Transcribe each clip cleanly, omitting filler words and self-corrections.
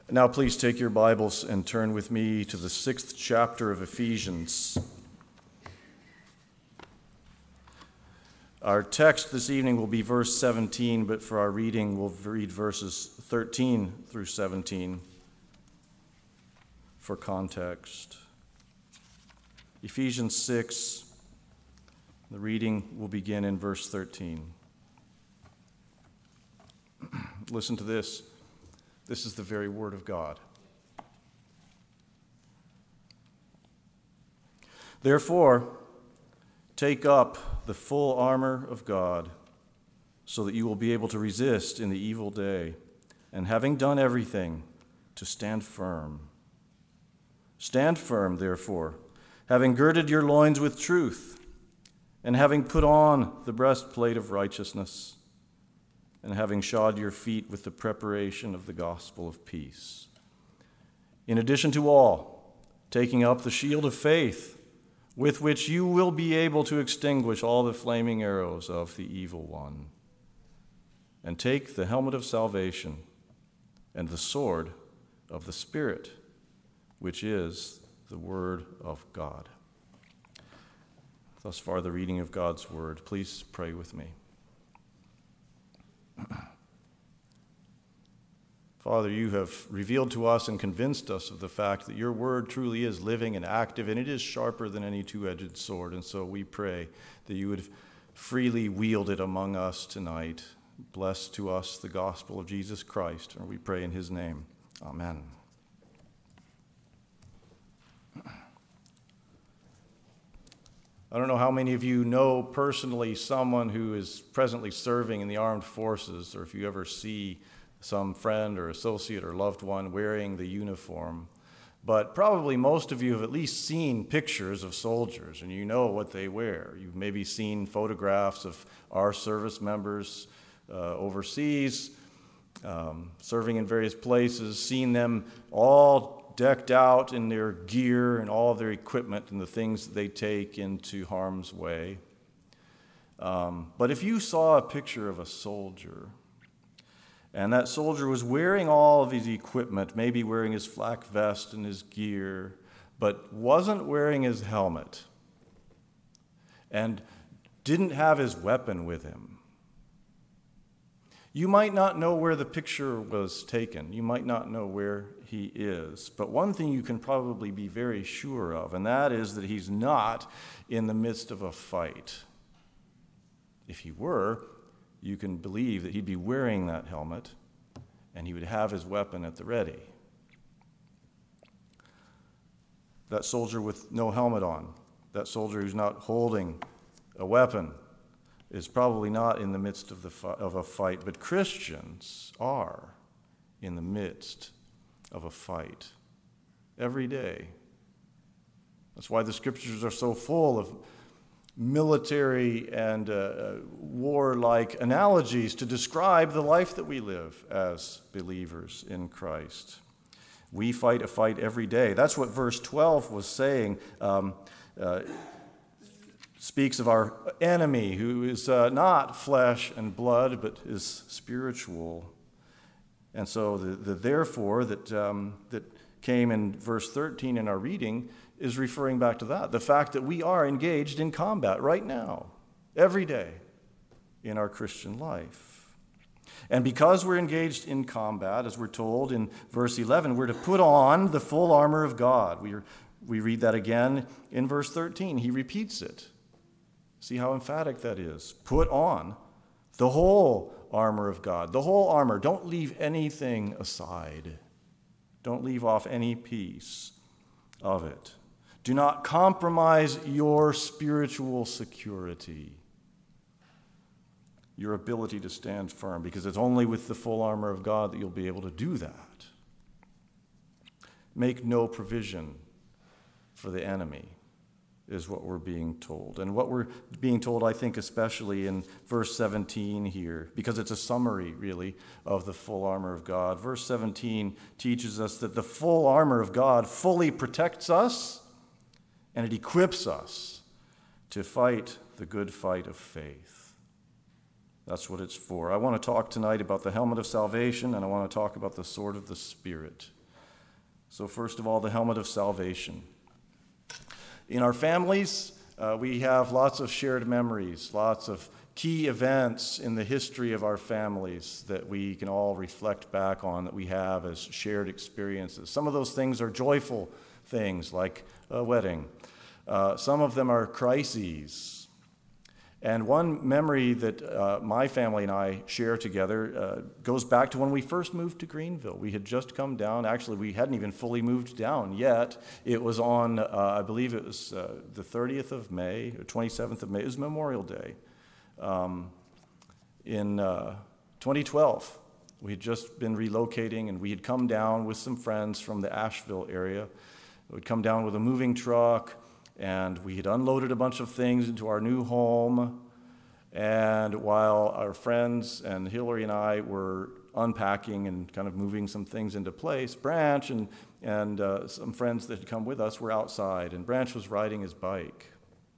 Now please take your Bibles and turn with me to the 6th chapter of Ephesians. Our text this evening will be verse 17, but for our reading we'll read verses 13 through 17 for context. Ephesians 6, the reading will begin in verse 13. Listen to this. This is the very word of God. Therefore, take up the full armor of God, so that you will be able to resist in the evil day, and having done everything, to stand firm. Stand firm, therefore, having girded your loins with truth, and having put on the breastplate of righteousness, and having shod your feet with the preparation of the gospel of peace. In addition to all, taking up the shield of faith, with which you will be able to extinguish all the flaming arrows of the evil one. And take the helmet of salvation and the sword of the Spirit, which is the word of God. Thus far, the reading of God's word. Please pray with me. Father, you have revealed to us and convinced us of the fact that your word truly is living and active, and it is sharper than any two-edged sword. And so we pray that you would freely wield it among us tonight. Bless to us the gospel of Jesus Christ, and we pray in his name. Amen. I don't know how many of you know personally someone who is presently serving in the armed forces, or if you ever see some friend or associate or loved one wearing the uniform. But probably most of you have at least seen pictures of soldiers, and you know what they wear. You've maybe seen photographs of our service members overseas, serving in various places, seen them all decked out in their gear and all of their equipment and the things that they take into harm's way. But if you saw a picture of a soldier, and that soldier was wearing all of his equipment, maybe wearing his flak vest and his gear, but wasn't wearing his helmet, and didn't have his weapon with him, you might not know where the picture was taken. You might not know where he is. But one thing you can probably be very sure of, and that is that he's not in the midst of a fight. If he were, you can believe that he'd be wearing that helmet and he would have his weapon at the ready. That soldier with no helmet on, that soldier who's not holding a weapon, is probably not in the midst of a fight, but Christians are in the midst of a fight every day. That's why the scriptures are so full of military and warlike analogies to describe the life that we live as believers in Christ. We fight a fight every day. That's what verse 12 was saying. Speaks of our enemy, who is not flesh and blood, but is spiritual. And so the therefore that came in verse 13 in our reading is referring back to that. The fact that we are engaged in combat right now, every day in our Christian life. And because we're engaged in combat, as we're told in verse 11, we're to put on the full armor of God. We read that again in verse 13. He repeats it. See how emphatic that is. Put on the whole armor of God. The whole armor. Don't leave anything aside. Don't leave off any piece of it. Do not compromise your spiritual security, your ability to stand firm, because it's only with the full armor of God that you'll be able to do that. Make no provision for the enemy, is what we're being told. And what we're being told, I think, especially in verse 17 here, because it's a summary, really, of the full armor of God. Verse 17 teaches us that the full armor of God fully protects us, and it equips us to fight the good fight of faith. That's what it's for. I want to talk tonight about the helmet of salvation, and I want to talk about the sword of the Spirit. So first of all, the helmet of salvation. In our families, we have lots of shared memories, lots of key events in the history of our families that we can all reflect back on, that we have as shared experiences. Some of those things are joyful things, like a wedding. Some of them are crises. And one memory that my family and I share together goes back to when we first moved to Greenville. We had just come down. Actually, we hadn't even fully moved down yet. It was on, I believe it was the 30th of May, or 27th of May. It was Memorial Day. In 2012, we had just been relocating, and we had come down with some friends from the Asheville area. We'd come down with a moving truck, and we had unloaded a bunch of things into our new home. And while our friends and Hillary and I were unpacking and kind of moving some things into place, Branch and some friends that had come with us were outside, and Branch was riding his bike.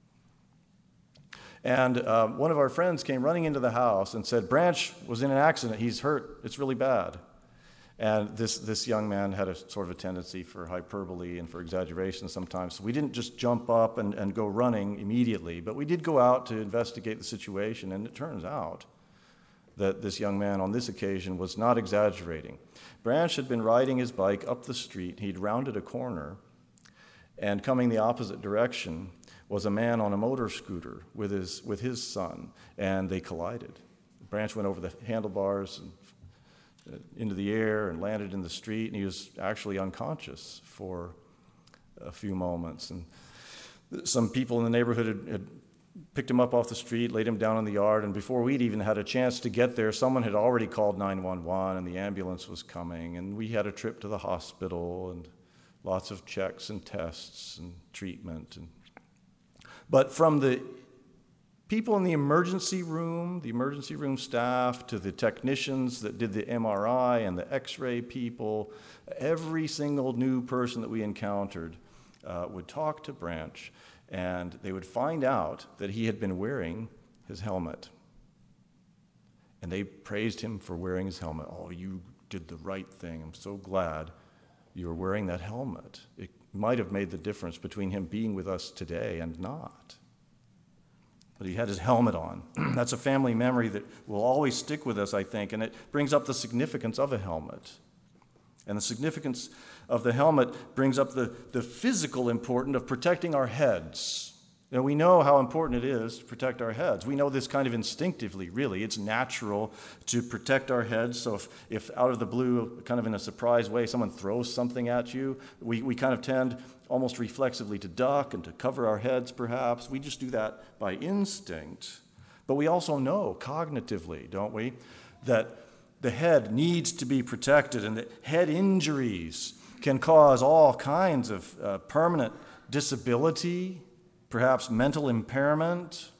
And one of our friends came running into the house and said, "Branch was in an accident. He's hurt. It's really bad." And this young man had a sort of a tendency for hyperbole and for exaggeration sometimes. So we didn't just jump up and go running immediately, but we did go out to investigate the situation. And it turns out that this young man on this occasion was not exaggerating. Branch had been riding his bike up the street. He'd rounded a corner, and coming the opposite direction was a man on a motor scooter with his son, and they collided. Branch went over the handlebars and into the air and landed in the street, and he was actually unconscious for a few moments. And some people in the neighborhood had picked him up off the street, laid him down in the yard, and before we'd even had a chance to get there, someone had already called 911, and the ambulance was coming, and we had a trip to the hospital and lots of checks and tests and treatment. But from the people in the emergency room staff, to the technicians that did the MRI and the X-ray people, every single new person that we encountered would talk to Branch, and they would find out that he had been wearing his helmet. And they praised him for wearing his helmet. "Oh, you did the right thing. I'm so glad you were wearing that helmet. It might have made the difference between him being with us today and not." But he had his helmet on. That's a family memory that will always stick with us, I think, and it brings up the significance of a helmet. And the significance of the helmet brings up the physical importance of protecting our heads. You know, we know how important it is to protect our heads. We know this kind of instinctively, really. It's natural to protect our heads. So if out of the blue, kind of in a surprise way, someone throws something at you, we kind of tend almost reflexively to duck and to cover our heads, perhaps. We just do that by instinct. But we also know cognitively, don't we, that the head needs to be protected, and that head injuries can cause all kinds of permanent disability, perhaps mental impairment.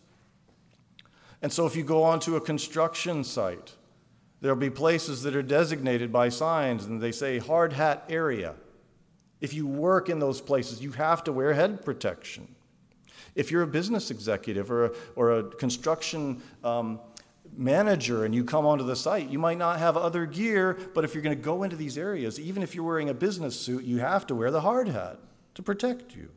And so if you go onto a construction site, there'll be places that are designated by signs, and they say hard hat area. If you work in those places, you have to wear head protection. If you're a business executive or a construction manager and you come onto the site, you might not have other gear, but if you're going to go into these areas, even if you're wearing a business suit, you have to wear the hard hat to protect you.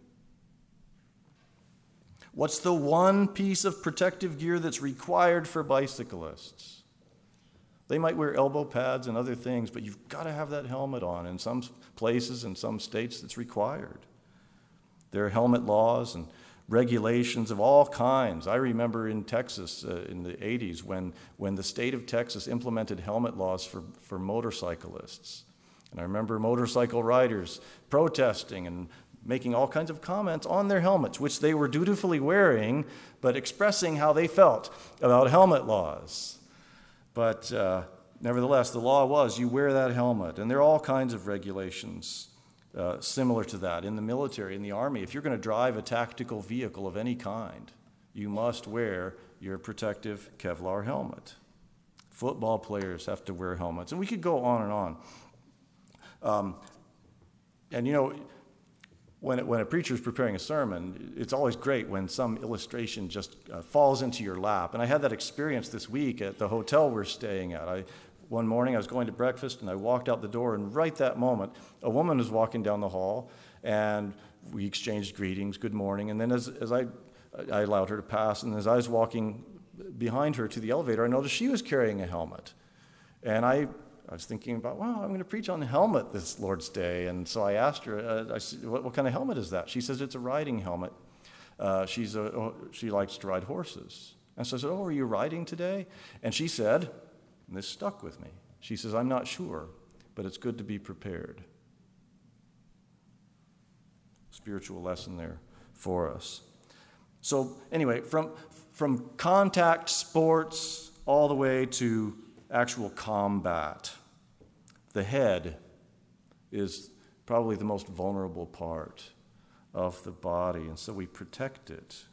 What's the one piece of protective gear that's required for bicyclists? They might wear elbow pads and other things, but you've got to have that helmet on. In some places, in some states, it's required. There are helmet laws and regulations of all kinds. I remember in Texas in the 80s when the state of Texas implemented helmet laws for motorcyclists. And I remember motorcycle riders protesting and making all kinds of comments on their helmets, which they were dutifully wearing, but expressing how they felt about helmet laws. But nevertheless, the law was you wear that helmet. And there are all kinds of regulations similar to that in the military, in the Army. If you're going to drive a tactical vehicle of any kind, you must wear your protective Kevlar helmet. Football players have to wear helmets. And we could go on and on. And you know, when a preacher is preparing a sermon, it's always great when some illustration just falls into your lap. And I had that experience this week at the hotel we're staying at. one morning. I was going to breakfast, and I walked out the door, and right that moment, a woman was walking down the hall, and we exchanged greetings, good morning. And then as I allowed her to pass, and as I was walking behind her to the elevator, I noticed she was carrying a helmet. And I was thinking about, wow, I'm going to preach on the helmet this Lord's Day. And so I asked her, I said, what kind of helmet is that? She says it's a riding helmet. She likes to ride horses. And so I said, oh, are you riding today? And she said, and this stuck with me, she says, I'm not sure, but it's good to be prepared. Spiritual lesson there for us. So anyway, from contact sports all the way to actual combat, the head is probably the most vulnerable part of the body, and so we protect it.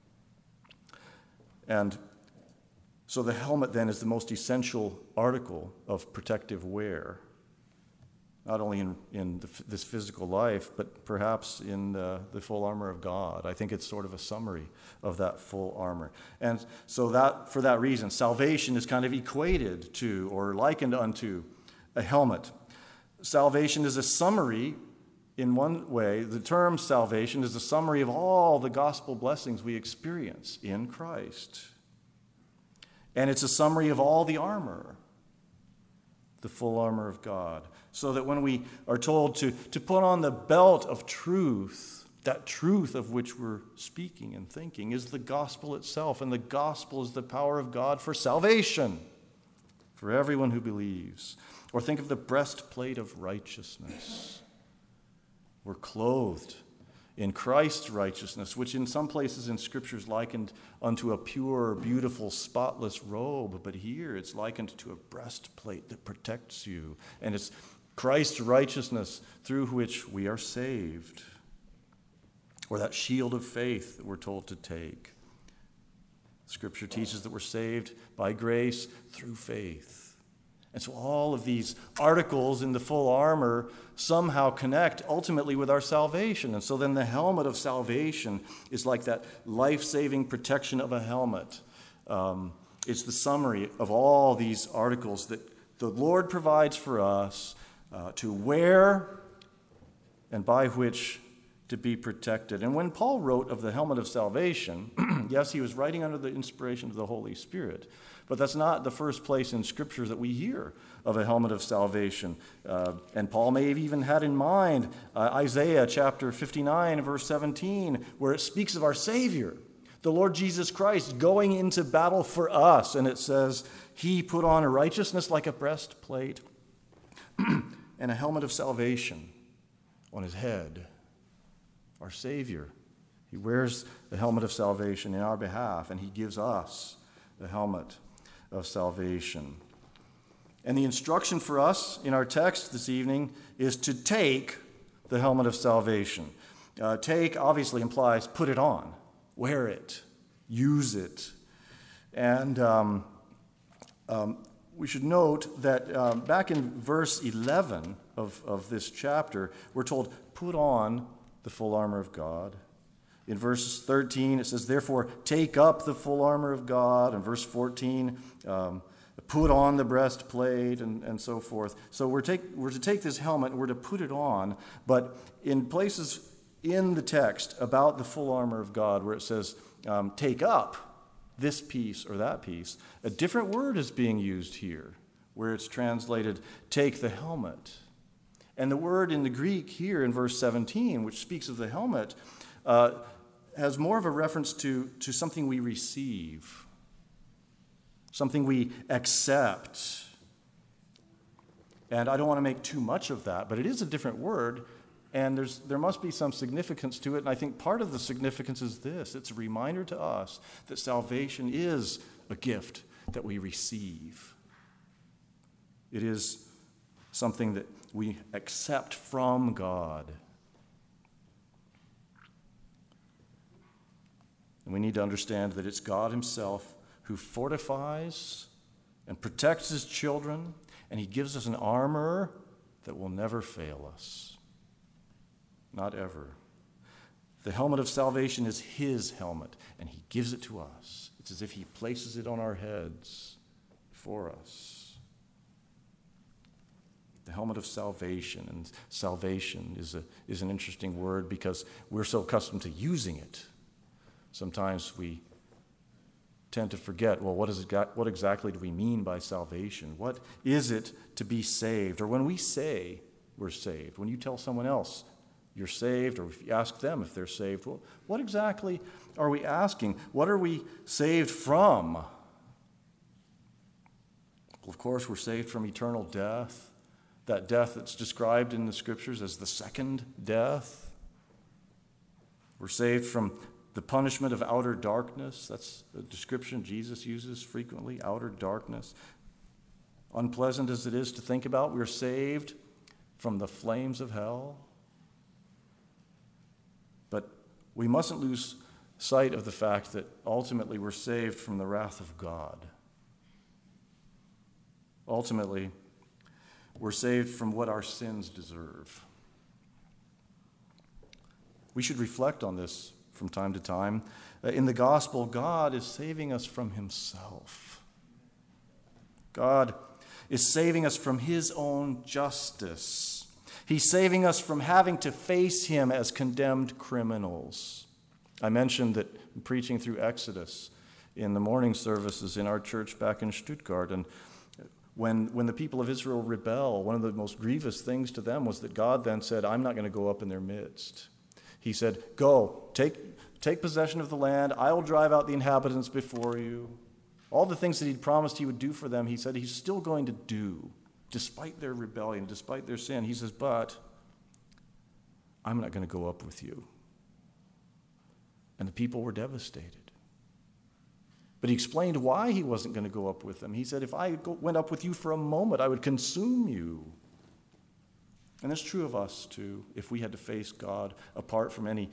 And so the helmet then is the most essential article of protective wear, not only in this physical life, but perhaps in the full armor of God. I think it's sort of a summary of that full armor. And so that, for that reason, salvation is kind of equated to or likened unto a helmet. Salvation is a summary in one way. The term salvation is a summary of all the gospel blessings we experience in Christ. And it's a summary of all the armor, the full armor of God. So that when we are told to put on the belt of truth, that truth of which we're speaking and thinking is the gospel itself. And the gospel is the power of God for salvation for everyone who believes. Or think of the breastplate of righteousness. We're clothed in Christ's righteousness, which in some places in Scripture is likened unto a pure, beautiful, spotless robe. But here it's likened to a breastplate that protects you. And it's Christ's righteousness through which we are saved. Or that shield of faith that we're told to take. Scripture teaches that we're saved by grace through faith. And so all of these articles in the full armor somehow connect ultimately with our salvation. And so then the helmet of salvation is like that life-saving protection of a helmet. It's the summary of all these articles that the Lord provides for us to wear and by which to be protected. And when Paul wrote of the helmet of salvation, yes, he was writing under the inspiration of the Holy Spirit, but that's not the first place in Scripture that we hear of a helmet of salvation. And Paul may have even had in mind Isaiah chapter 59, verse 17, where it speaks of our Savior, the Lord Jesus Christ, going into battle for us. And it says, he put on a righteousness like a breastplate and a helmet of salvation on his head. Our Savior, he wears the helmet of salvation in our behalf, and he gives us the helmet of salvation. And the instruction for us in our text this evening is to take the helmet of salvation. Take obviously implies put it on, wear it, use it. And we should note that back in verse 11 of this chapter, we're told, put on the full armor of God. In verse 13, it says, therefore, take up the full armor of God. In verse 14, put on the breastplate, and so forth. So we're to take this helmet and we're to put it on. But in places in the text about the full armor of God where it says, take up this piece or that piece, a different word is being used here, where it's translated, take the helmet. And the word in the Greek here in verse 17, which speaks of the helmet, has more of a reference to something we receive, something we accept. And I don't want to make too much of that, but it is a different word, and there must be some significance to it. And I think part of the significance is this. It's a reminder to us that salvation is a gift that we receive. It is something that we accept from God. And we need to understand that it's God himself who fortifies and protects his children, and he gives us an armor that will never fail us. Not ever. The helmet of salvation is his helmet, and he gives it to us. It's as if he places it on our heads for us. The helmet of salvation. And salvation is an interesting word because we're so accustomed to using it. Sometimes we tend to forget, well, what exactly do we mean by salvation? What is it to be saved? Or when we say we're saved, when you tell someone else you're saved, or if you ask them if they're saved, well, what exactly are we asking? What are we saved from? Well, of course, we're saved from eternal death, that death that's described in the Scriptures as the second death. We're saved from the punishment of outer darkness. That's a description Jesus uses frequently, outer darkness. Unpleasant as it is to think about, we're saved from the flames of hell. But we mustn't lose sight of the fact that ultimately we're saved from the wrath of God. Ultimately, we're saved from what our sins deserve. We should reflect on this from time to time. In the gospel, God is saving us from himself. God is saving us from his own justice. He's saving us from having to face him as condemned criminals. I mentioned that preaching through Exodus in the morning services in our church back in Stuttgart, and when the people of Israel rebel, one of the most grievous things to them was that God then said, I'm not going to go up in their midst. He said, go, take possession of the land. I will drive out the inhabitants before you. All the things that he'd promised he would do for them, he said he's still going to do, despite their rebellion, despite their sin. He says, but I'm not going to go up with you. And the people were devastated. But he explained why he wasn't going to go up with them. He said, if I went up with you for a moment, I would consume you. And that's true of us, too, if we had to face God apart from any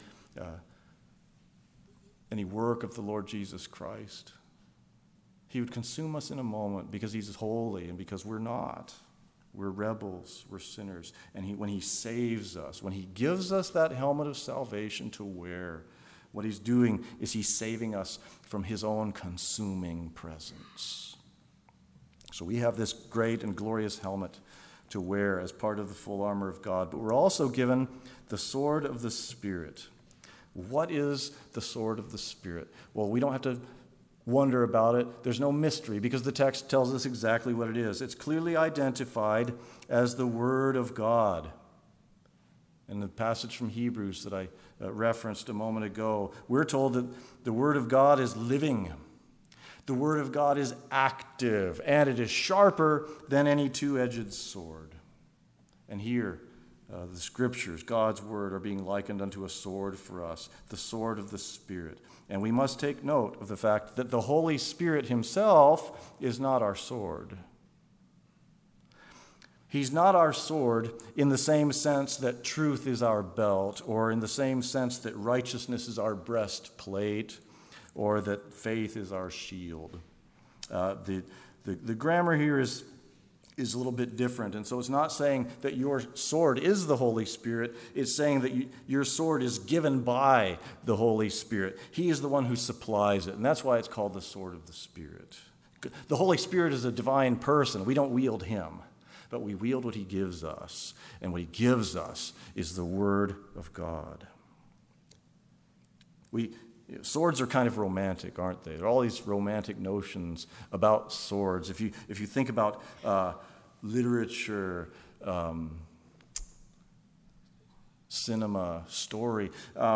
work of the Lord Jesus Christ. He would consume us in a moment because he's holy and because we're not. We're rebels, we're sinners. And when he saves us, when he gives us that helmet of salvation to wear, what he's doing is he's saving us from his own consuming presence. So we have this great and glorious helmet to wear as part of the full armor of God. But we're also given the sword of the Spirit. What is the sword of the Spirit? Well, we don't have to wonder about it. There's no mystery because the text tells us exactly what it is. It's clearly identified as the Word of God. In the passage from Hebrews that I referenced a moment ago, we're told that the Word of God is living. The Word of God is active, and it is sharper than any two-edged sword. And here, the Scriptures, God's Word, are being likened unto a sword for us, the sword of the Spirit. And we must take note of the fact that the Holy Spirit himself is not our sword. He's not our sword in the same sense that truth is our belt, or in the same sense that righteousness is our breastplate, or that faith is our shield. The grammar here is a little bit different. And so it's not saying that your sword is the Holy Spirit. It's saying that your sword is given by the Holy Spirit. He is the one who supplies it. And that's why it's called the sword of the Spirit. The Holy Spirit is a divine person. We don't wield him, but we wield what he gives us. And what he gives us is the Word of God. Swords are kind of romantic, aren't they? There are all these romantic notions about swords. If you think about literature, cinema, story,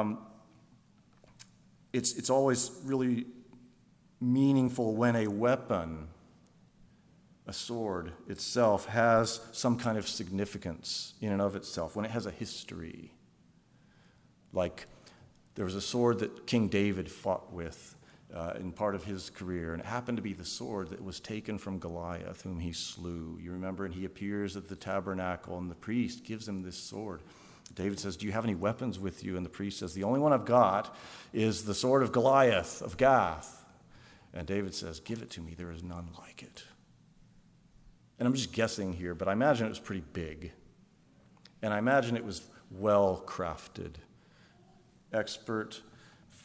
it's always really meaningful when a weapon, a sword itself, has some kind of significance in and of itself, when it has a history. Like, there was a sword that King David fought with in part of his career, and it happened to be the sword that was taken from Goliath, whom he slew. You remember, and he appears at the tabernacle, and the priest gives him this sword. David says, do you have any weapons with you? And the priest says, the only one I've got is the sword of Goliath of Gath. And David says, give it to me. There is none like it. And I'm just guessing here, but I imagine it was pretty big. And I imagine it was well crafted. Expert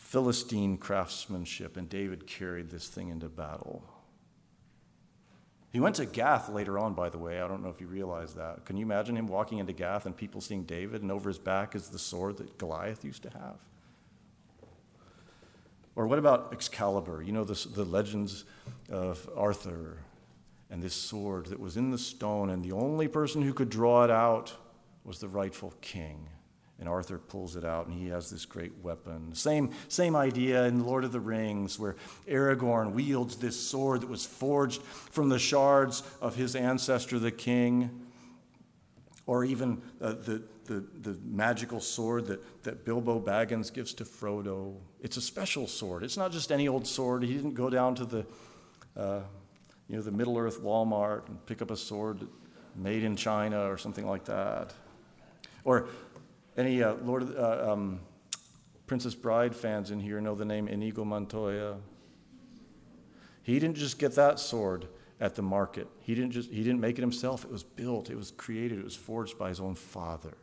Philistine craftsmanship, and David carried this thing into battle. He went to Gath later on, by the way. I don't know if you realize that. Can you imagine him walking into Gath and people seeing David, and over his back is the sword that Goliath used to have? Or what about Excalibur? You know, the legends of Arthur and this sword that was in the stone, and the only person who could draw it out was the rightful king. And Arthur pulls it out, and he has this great weapon. Same idea in Lord of the Rings, where Aragorn wields this sword that was forged from the shards of his ancestor, the king. Or even the magical sword that Bilbo Baggins gives to Frodo. It's a special sword. It's not just any old sword. He didn't go down to the Middle-earth Walmart and pick up a sword made in China or something like that. Or any Princess Bride fans in here know the name Inigo Montoya. He didn't just get that sword at the market. He didn't make it himself. It was built, it was created, it was forged by his own father.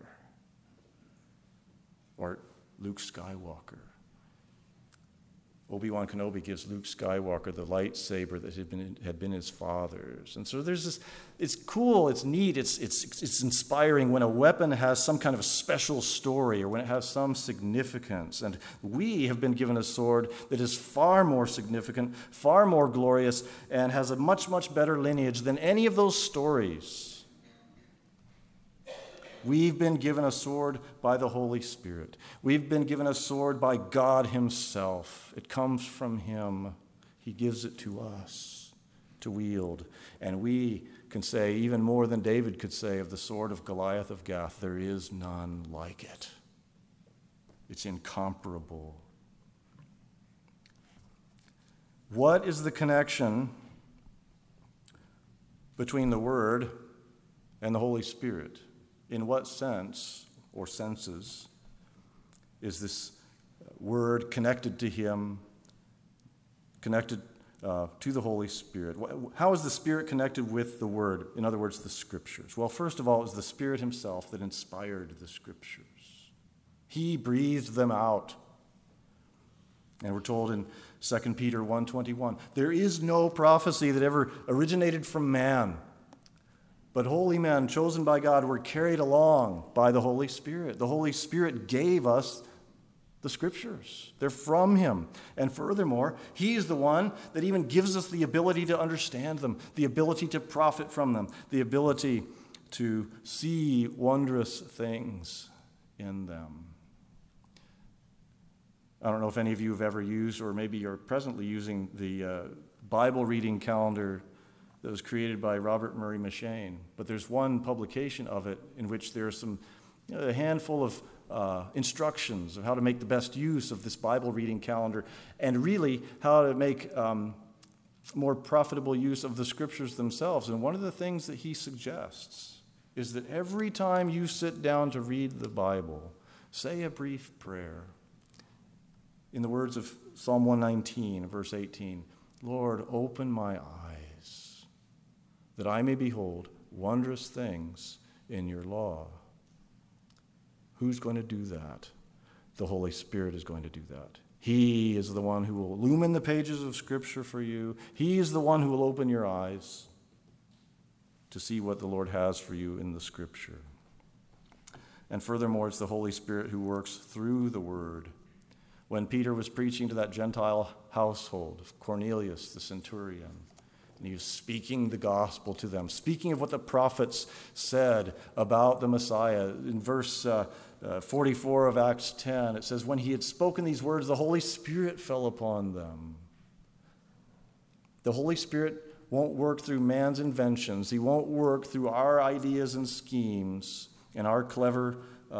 Or Luke Skywalker. Obi-Wan Kenobi gives Luke Skywalker the lightsaber that had been his father's. And so there's this, it's cool, it's neat, it's inspiring when a weapon has some kind of a special story or when it has some significance. And we have been given a sword that is far more significant, far more glorious, and has a much, much better lineage than any of those stories. We've been given a sword by the Holy Spirit. We've been given a sword by God himself. It comes from him. He gives it to us to wield. And we can say, even more than David could say of the sword of Goliath of Gath, there is none like it. It's incomparable. What is the connection between the Word and the Holy Spirit? In what sense or senses is this Word connected to him, connected to the Holy Spirit? How is the Spirit connected with the Word? In other words, the Scriptures. Well, first of all, it was the Spirit himself that inspired the Scriptures. He breathed them out. And we're told in 2 Peter 1:21, there is no prophecy that ever originated from man, but holy men chosen by God were carried along by the Holy Spirit. The Holy Spirit gave us the Scriptures. They're from him. And furthermore, he is the one that even gives us the ability to understand them, the ability to profit from them, the ability to see wondrous things in them. I don't know if any of you have ever used, or maybe you're presently using, the Bible reading calendar that was created by Robert Murray M'Cheyne. But there's one publication of it in which there's a handful of instructions of how to make the best use of this Bible reading calendar, and really how to make more profitable use of the Scriptures themselves. And one of the things that he suggests is that every time you sit down to read the Bible, say a brief prayer. In the words of Psalm 119, verse 18, Lord, open my eyes, that I may behold wondrous things in your law. Who's going to do that? The Holy Spirit is going to do that. He is the one who will illumine the pages of Scripture for you. He is the one who will open your eyes to see what the Lord has for you in the Scripture. And furthermore, it's the Holy Spirit who works through the Word. When Peter was preaching to that Gentile household of Cornelius the centurion, and he was speaking the gospel to them, speaking of what the prophets said about the Messiah. In verse 44 of Acts 10, it says, when he had spoken these words, the Holy Spirit fell upon them. The Holy Spirit won't work through man's inventions. He won't work through our ideas and schemes and our clever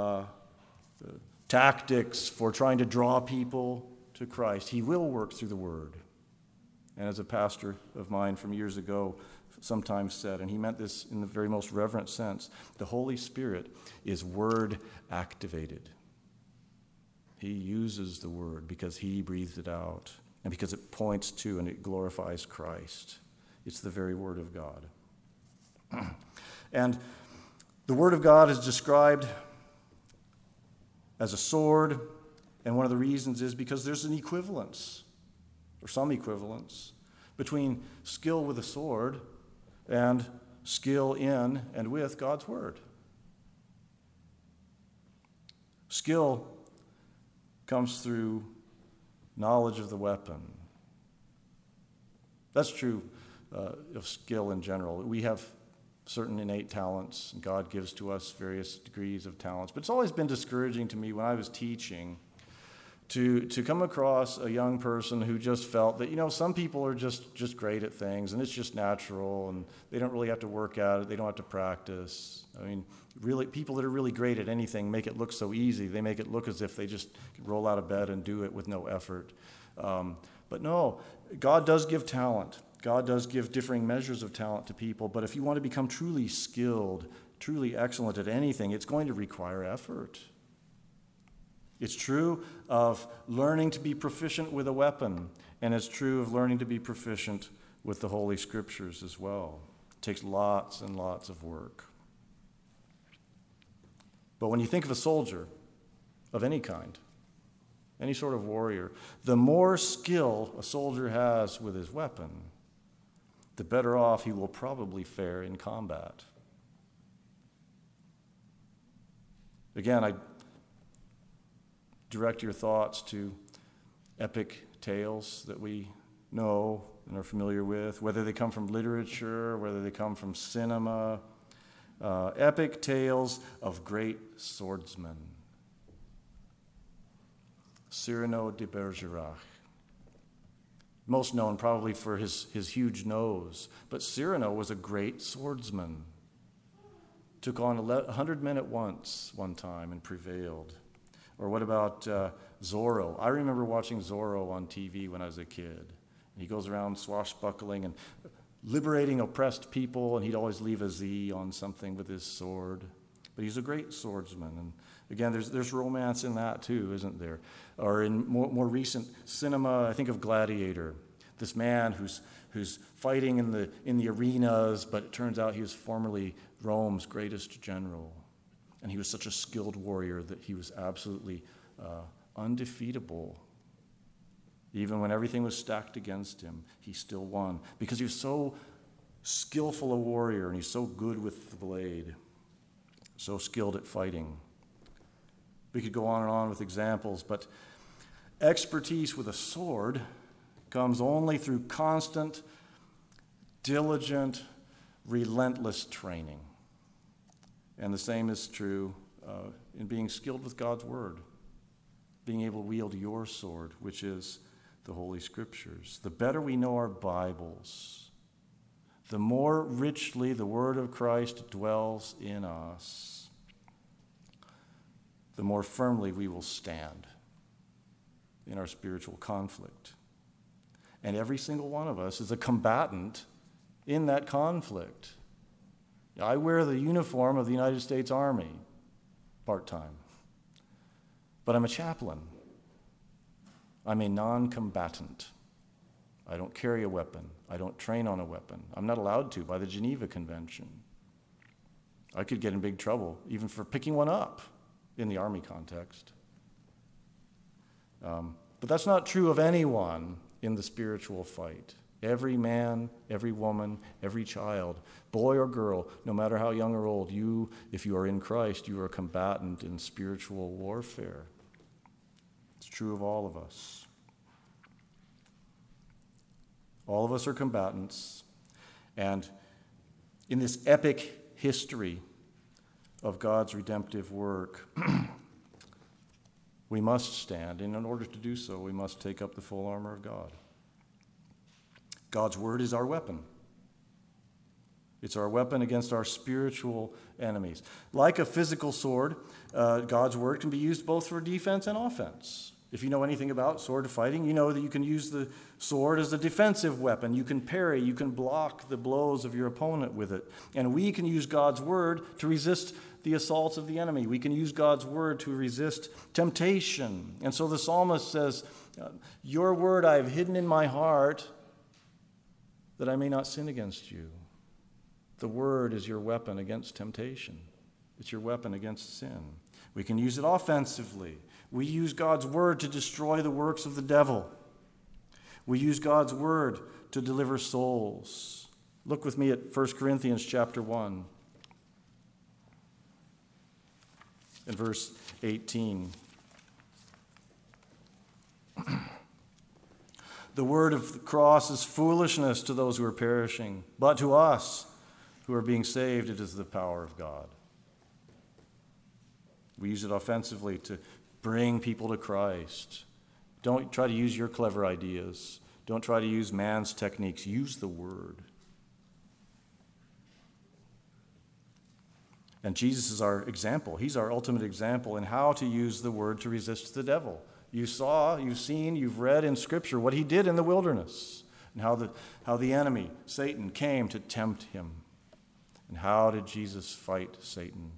tactics for trying to draw people to Christ. He will work through the Word. And as a pastor of mine from years ago sometimes said, and he meant this in the very most reverent sense, the Holy Spirit is Word activated. He uses the Word because he breathed it out and because it points to and it glorifies Christ. It's the very Word of God. And the Word of God is described as a sword, and one of the reasons is because there's an equivalence, or some equivalence, between skill with a sword and skill in and with God's word. Skill comes through knowledge of the weapon. That's true of skill in general. We have certain innate talents, and God gives to us various degrees of talents. But it's always been discouraging to me when I was teaching to come across a young person who just felt that, some people are just great at things, and it's just natural, and they don't really have to work at it, they don't have to practice. I mean, really, people that are really great at anything make it look so easy. They make it look as if they just roll out of bed and do it with no effort. But no, God does give talent. God does give differing measures of talent to people, but if you want to become truly skilled, truly excellent at anything, it's going to require effort. It's true of learning to be proficient with a weapon, and it's true of learning to be proficient with the Holy Scriptures as well. It takes lots and lots of work. But when you think of a soldier of any kind, any sort of warrior, the more skill a soldier has with his weapon, the better off he will probably fare in combat. Again, I direct your thoughts to epic tales that we know and are familiar with, whether they come from literature, whether they come from cinema, epic tales of great swordsmen. Cyrano de Bergerac, most known probably for his huge nose, but Cyrano was a great swordsman. Took on 100 men at once one time and prevailed. Or what about Zorro? I remember watching Zorro on TV when I was a kid. He goes around swashbuckling and liberating oppressed people, and he'd always leave a Z on something with his sword. But he's a great swordsman. And again, there's romance in that too, isn't there? Or in more recent cinema, I think of Gladiator. This man who's fighting in the arenas, but it turns out he was formerly Rome's greatest general. And he was such a skilled warrior that he was absolutely undefeatable. Even when everything was stacked against him, he still won. Because he was so skillful a warrior, and he's so good with the blade, so skilled at fighting. We could go on and on with examples, but expertise with a sword comes only through constant, diligent, relentless training. And the same is true in being skilled with God's word, being able to wield your sword, which is the Holy Scriptures. The better we know our Bibles, the more richly the word of Christ dwells in us, the more firmly we will stand in our spiritual conflict. And every single one of us is a combatant in that conflict. I wear the uniform of the United States Army, part-time. But I'm a chaplain. I'm a non-combatant. I don't carry a weapon. I don't train on a weapon. I'm not allowed to by the Geneva Convention. I could get in big trouble, even for picking one up in the Army context. But that's not true of anyone in the spiritual fight. Every man, every woman, every child, boy or girl, no matter how young or old, if you are in Christ, you are a combatant in spiritual warfare. It's true of all of us. All of us are combatants. And in this epic history of God's redemptive work, we must stand. And in order to do so, we must take up the full armor of God. God's word is our weapon. It's our weapon against our spiritual enemies. Like a physical sword, God's word can be used both for defense and offense. If you know anything about sword fighting, you know that you can use the sword as a defensive weapon. You can parry, you can block the blows of your opponent with it. And we can use God's word to resist the assaults of the enemy. We can use God's word to resist temptation. And so the psalmist says, your word I have hidden in my heart, that I may not sin against you. The word is your weapon against temptation. It's your weapon against sin. We can use it offensively. We use God's word to destroy the works of the devil. We use God's word to deliver souls. Look with me at 1 Corinthians chapter 1 and verse 18. The word of the cross is foolishness to those who are perishing, but to us who are being saved, it is the power of God. We use it offensively to bring people to Christ. Don't try to use your clever ideas. Don't try to use man's techniques. Use the word. And Jesus is our example. He's our ultimate example in how to use the word to resist the devil. You've seen, you've read in Scripture what he did in the wilderness, and how the enemy, Satan, came to tempt him. And how did Jesus fight Satan?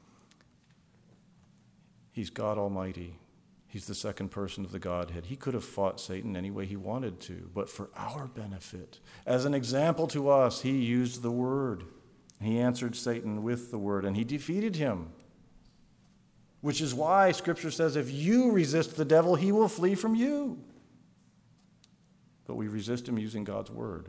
He's God Almighty. He's the second person of the Godhead. He could have fought Satan any way he wanted to, but for our benefit, as an example to us, he used the word. He answered Satan with the word, and he defeated him. Which is why Scripture says, if you resist the devil, he will flee from you. But we resist him using God's word.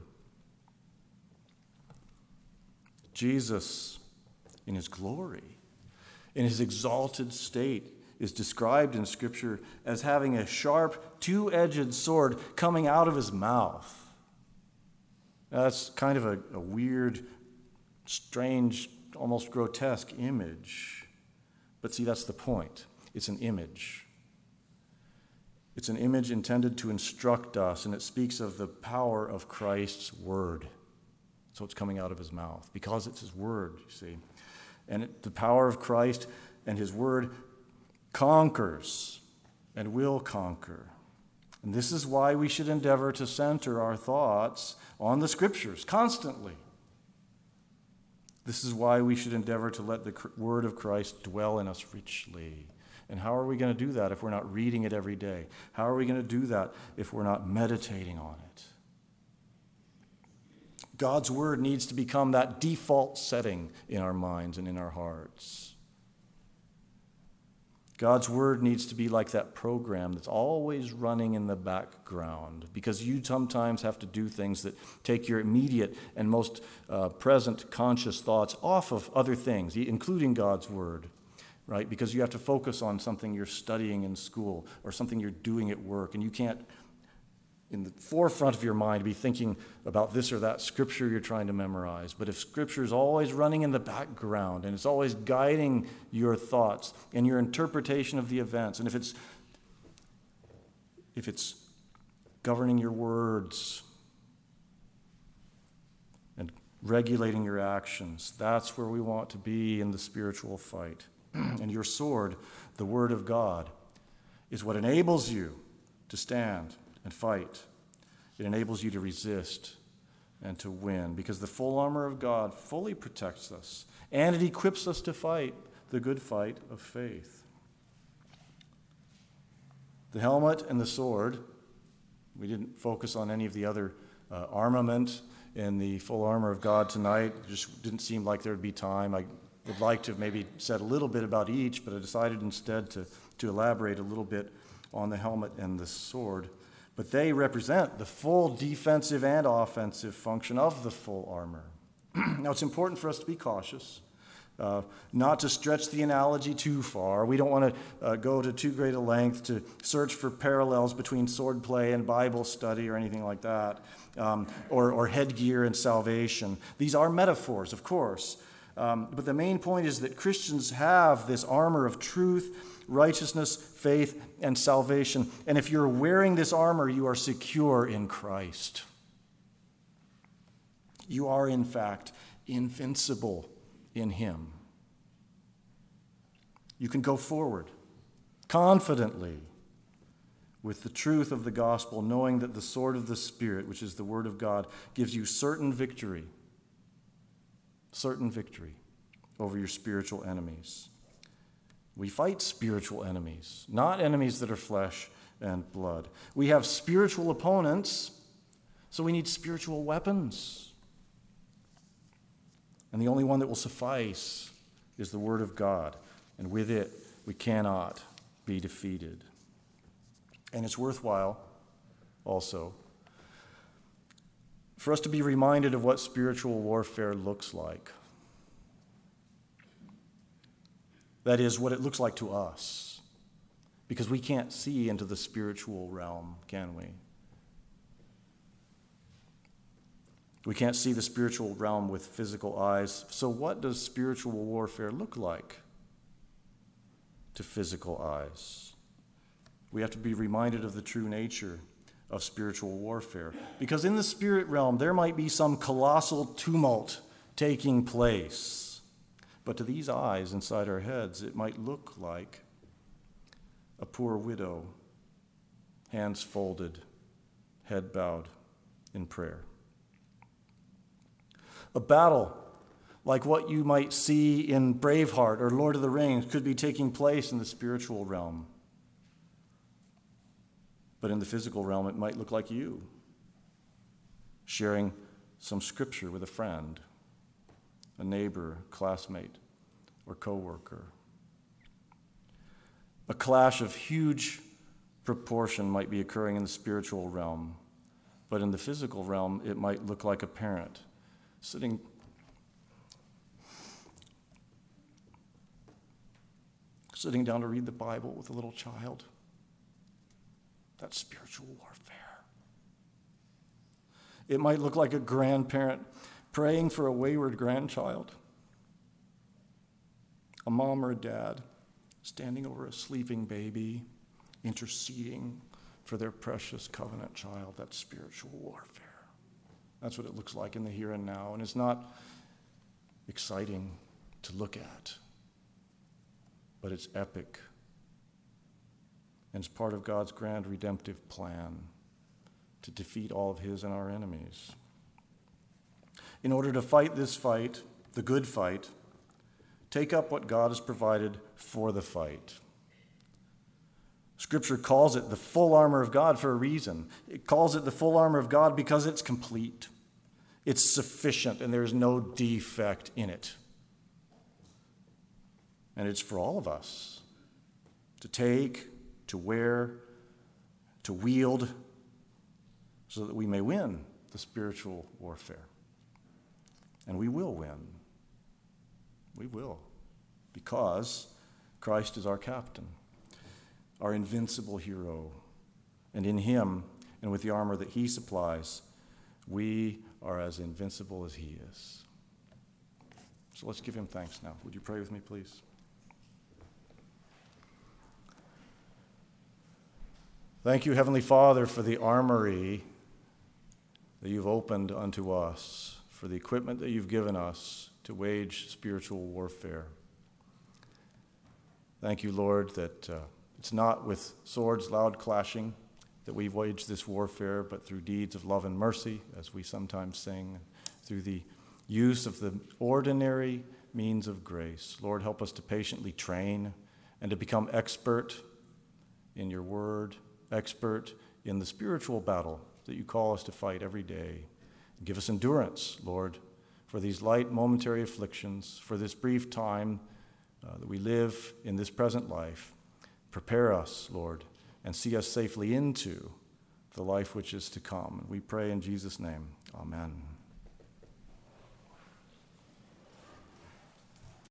Jesus, in his glory, in his exalted state, is described in Scripture as having a sharp, two-edged sword coming out of his mouth. Now, that's kind of a weird, strange, almost grotesque image. But see, that's the point. It's an image. It's an image intended to instruct us, and it speaks of the power of Christ's word. So it's coming out of his mouth, because it's his word, you see. And the power of Christ and his word conquers and will conquer. And this is why we should endeavor to center our thoughts on the Scriptures constantly. This is why we should endeavor to let the word of Christ dwell in us richly. And how are we going to do that if we're not reading it every day? How are we going to do that if we're not meditating on it? God's word needs to become that default setting in our minds and in our hearts. God's word needs to be like that program that's always running in the background, because you sometimes have to do things that take your immediate and most present conscious thoughts off of other things, including God's word, right? Because you have to focus on something you're studying in school or something you're doing at work, and you can't, in the forefront of your mind, be thinking about this or that scripture you're trying to memorize. But if scripture is always running in the background and it's always guiding your thoughts and your interpretation of the events, and if it's governing your words and regulating your actions, that's where we want to be in the spiritual fight. And your sword, the word of God, is what enables you to stand and fight. It enables you to resist and to win, because the full armor of God fully protects us, and it equips us to fight the good fight of faith. The helmet and the sword, we didn't focus on any of the other armament in the full armor of God tonight. It just didn't seem like there would be time. I would like to have maybe said a little bit about each, but I decided instead to elaborate a little bit on the helmet and the sword. But they represent the full defensive and offensive function of the full armor. Now, it's important for us to be cautious, not to stretch the analogy too far. We don't want to go to too great a length to search for parallels between swordplay and Bible study or anything like that, or headgear and salvation. These are metaphors, of course. But the main point is that Christians have this armor of truth, righteousness, faith, and salvation. And if you're wearing this armor, you are secure in Christ. You are, in fact, invincible in him. You can go forward confidently with the truth of the gospel, knowing that the sword of the Spirit, which is the word of God, gives you certain victory over your spiritual enemies. We fight spiritual enemies, not enemies that are flesh and blood. We have spiritual opponents, so we need spiritual weapons. And the only one that will suffice is the Word of God. And with it, we cannot be defeated. And it's worthwhile also for us to be reminded of what spiritual warfare looks like. That is, what it looks like to us. Because we can't see into the spiritual realm, can we? We can't see the spiritual realm with physical eyes. So what does spiritual warfare look like to physical eyes? We have to be reminded of the true nature of spiritual warfare. Because in the spirit realm, there might be some colossal tumult taking place. But to these eyes inside our heads, it might look like a poor widow, hands folded, head bowed in prayer. A battle like what you might see in Braveheart or Lord of the Rings could be taking place in the spiritual realm. But in the physical realm, it might look like you sharing some scripture with a friend, a neighbor, classmate, or coworker. A clash of huge proportion might be occurring in the spiritual realm, but in the physical realm, it might look like a parent sitting down to read the Bible with a little child. That's spiritual warfare. It might look like a grandparent praying for a wayward grandchild. A mom or a dad standing over a sleeping baby, interceding for their precious covenant child. That's spiritual warfare. That's what it looks like in the here and now. And it's not exciting to look at, but it's epic. And it's part of God's grand redemptive plan to defeat all of his and our enemies. In order to fight this fight, the good fight, take up what God has provided for the fight. Scripture calls it the full armor of God for a reason. It calls it the full armor of God because it's complete. It's sufficient, and there's no defect in it. And it's for all of us to take, to wear, to wield, so that we may win the spiritual warfare. And we will win. We will, because Christ is our captain, our invincible hero. And in him, and with the armor that he supplies, we are as invincible as he is. So let's give him thanks now. Would you pray with me, please? Thank you, Heavenly Father, for the armory that you've opened unto us, for the equipment that you've given us to wage spiritual warfare. Thank you, Lord, that it's not with swords loud clashing that we wage this warfare, but through deeds of love and mercy, as we sometimes sing, through the use of the ordinary means of grace. Lord, help us to patiently train and to become expert in your word, expert in the spiritual battle that you call us to fight every day. Give us endurance, Lord, for these light momentary afflictions, for this brief time that we live in this present life. Prepare us, Lord, and see us safely into the life which is to come. We pray in Jesus' name. Amen.